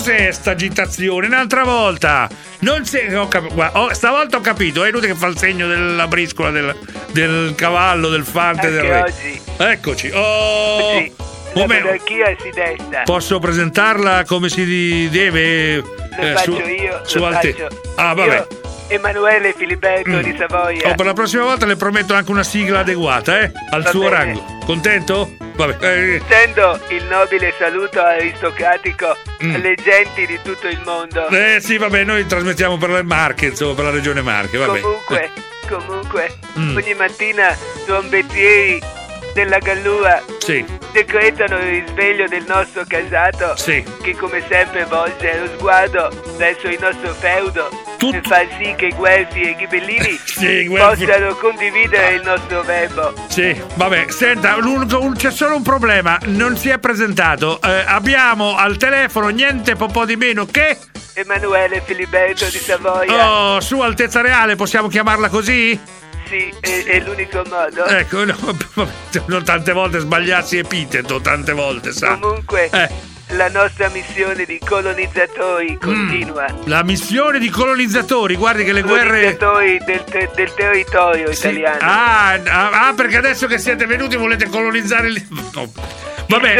cos'è sta agitazione? Un'altra volta. Non sei. Stavolta ho capito, è inutile che fa il segno della briscola del cavallo, del fante, del re. Oggi. Eccoci. Oggi. La monarchia si desta. Posso presentarla come si deve? Lo faccio io. Su Lo Alte. faccio. Ah, vabbè. Io, Emanuele Filiberto di Savoia. Per la prossima volta le prometto anche una sigla adeguata, al Va suo bene. rango. Contento? Vabbè. Stendo il nobile saluto aristocratico alle genti di tutto il mondo. Sì, vabbè, noi trasmettiamo per le Marche, insomma, per la regione Marche, vabbè. Comunque, ogni mattina trombettieri della Gallura Sì. decretano il risveglio del nostro casato, Sì. che come sempre volge lo sguardo verso il nostro feudo per far sì che i guelfi e i ghibellini possano condividere il nostro verbo. Sì, vabbè, senta, c'è solo un problema, non si è presentato. Abbiamo al telefono niente po' di meno che Emanuele Filiberto di Savoia. Oh, Sua Altezza Reale, possiamo chiamarla così? Sì, è l'unico modo. Ecco, no, non tante volte sbagliarsi epiteto, tante volte, sa. Comunque, la nostra missione di colonizzatori continua. La missione di colonizzatori, guardi che le guerre... Colonizzatori del territorio italiano. Ah, perché adesso che siete venuti volete colonizzare il... No. Vabbè,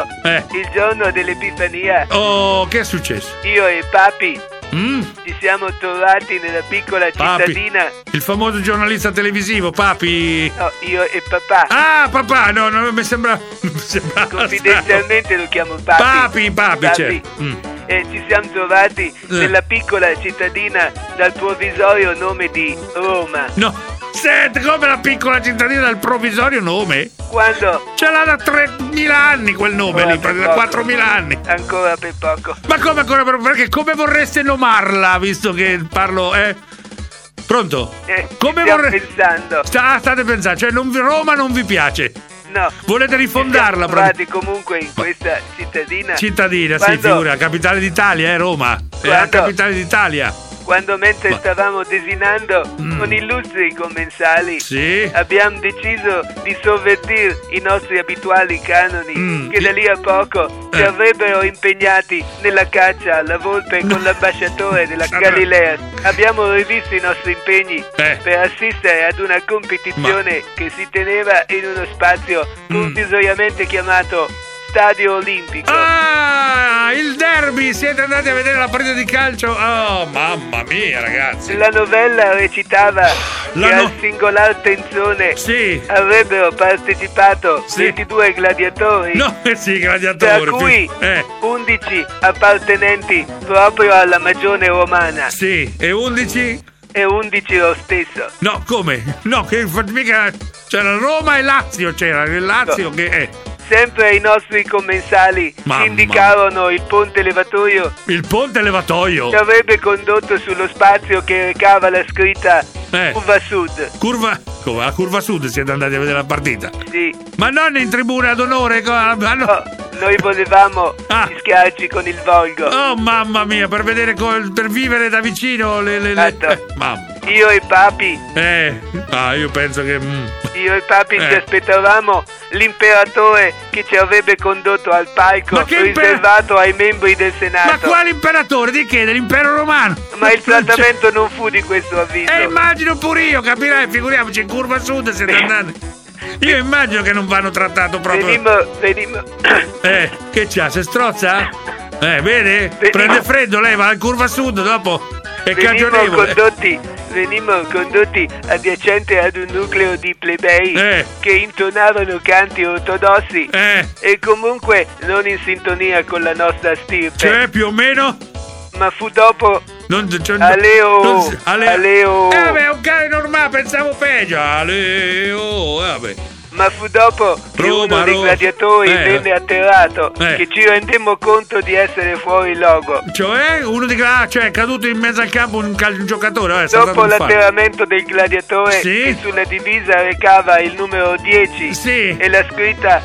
il giorno dell'Epifania. Oh, che è successo? Io e Papi ci siamo trovati nella piccola cittadina. Il famoso giornalista televisivo, Papi. No, io e papà. Ah, papà, no, mi sembra. Confidenzialmente lo chiamo Papi. Papi. Certo. E ci siamo trovati nella piccola cittadina dal provvisorio nome di Roma. No. Senti, come la piccola cittadina del provvisorio nome? Quando? Ce l'ha da 3.000 anni quel nome lì, da 4.000 anni. Ancora per poco. Ma come ancora per poco? Perché come vorreste nomarla, visto che parlo, Pronto? Come pensando. State pensando, cioè Roma non vi piace? No. Volete rifondarla? Comunque in questa cittadina. Sì, figura, capitale d'Italia, Roma. È la capitale d'Italia. Quando mentre stavamo desinando con illustri commensali abbiamo deciso di sovvertire i nostri abituali canoni che da lì a poco ci avrebbero impegnati nella caccia alla volpe con l'ambasciatore della Galilea. Abbiamo rivisto i nostri impegni per assistere ad una competizione che si teneva in uno spazio provvisoriamente chiamato Stadio Olimpico. Ah, il derby! Siete andati a vedere la partita di calcio? Oh, mamma mia, ragazzi! La novella recitava che al singolar tenzone avrebbero partecipato 22 gladiatori. No, gladiatori. Tra cui 11 appartenenti proprio alla magione romana. Sì, e 11? E 11 lo stesso. No, come? No, che mica c'era Roma e Lazio, c'era il Lazio che Sempre i nostri commensali indicarono il ponte levatoio. Il ponte levatoio? Che avrebbe condotto sullo spazio che recava la scritta Curva Sud. Come? A Curva Sud siete andati a vedere la partita? Sì. Ma non in tribuna d'onore? No, noi volevamo mischiarci con il volgo. Oh, mamma mia, per vedere per vivere da vicino mamma. Io e Papi. Io penso che. Io e Papi ci aspettavamo l'imperatore che ci avrebbe condotto al palco riservato ai membri del Senato. Ma quale imperatore? Di che? Dell'impero romano? Ma il trattamento non fu di questo avviso. Immagino pure io, capirai, figuriamoci, in Curva Sud siete andati. Io immagino che non vanno trattato proprio. Venimo. Che c'ha? Se strozza? Vede? Prende freddo, lei va in Curva Sud dopo. È cagionevole. Venimmo condotti adiacente ad un nucleo di plebei che intonavano canti ortodossi e comunque non in sintonia con la nostra stirpe. Cioè, più o meno? Ma fu dopo Aleo. Vabbè, un cane normale, pensavo peggio. Aleo, vabbè. Ma fu dopo che uno dei gladiatori venne atterrato che ci rendemmo conto di essere fuori logo. Cioè, è caduto in mezzo al campo un giocatore. Dopo l'atterramento del gladiatore che sulla divisa recava il numero 10 e la scritta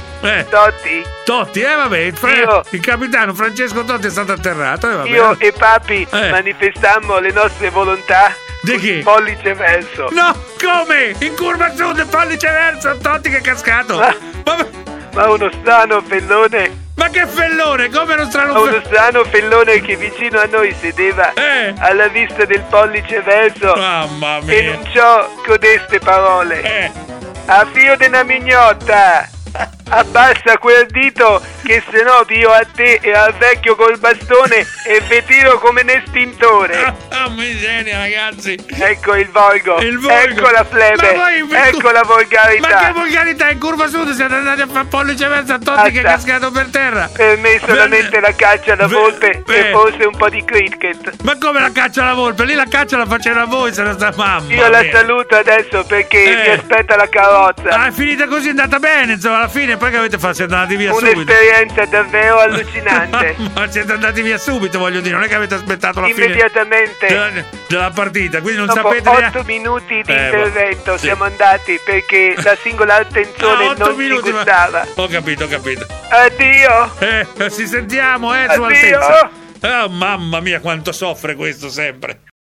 Totti, vabbè, il capitano Francesco Totti è stato atterrato. Io e Papi manifestammo le nostre volontà. Di chi? Pollice verso. No, come? In Curva Sud, pollice verso, Totti che è cascato. Ma uno strano fellone Ma che fellone, come uno strano uno strano fellone che vicino a noi sedeva alla vista del pollice verso. Mamma mia. Enunciò codeste parole. A fio de una mignotta, abbassa quel dito che se no pio a te e al vecchio col bastone e ve tiro come un estintore. Miseria, ragazzi. Ecco il volgo. Ecco la plebe. Ecco la volgarità. Ma che volgarità? In curva sud siete andati a fare pollice verso a Totti che è cascato per terra. Per me solamente la caccia alla volpe e forse un po' di cricket. Ma come la caccia alla volpe? Lì la caccia la faceva voi, se non sta mamma. Io la saluto adesso perché mi aspetta la carrozza. Ah, è finita così, è andata bene, insomma, alla fine. Poi che avete fatto? Siete andati via subito. Un'esperienza davvero allucinante. Ma siete andati via subito, voglio dire, non è che avete aspettato la fine immediatamente della partita, quindi non dopo sapete 8 minuti di intervento siamo andati perché la singola attenzione non ci gustava. Ho capito. Addio. Ci sentiamo, Sua Addio. Altezza. Oh, mamma mia, quanto soffre questo sempre.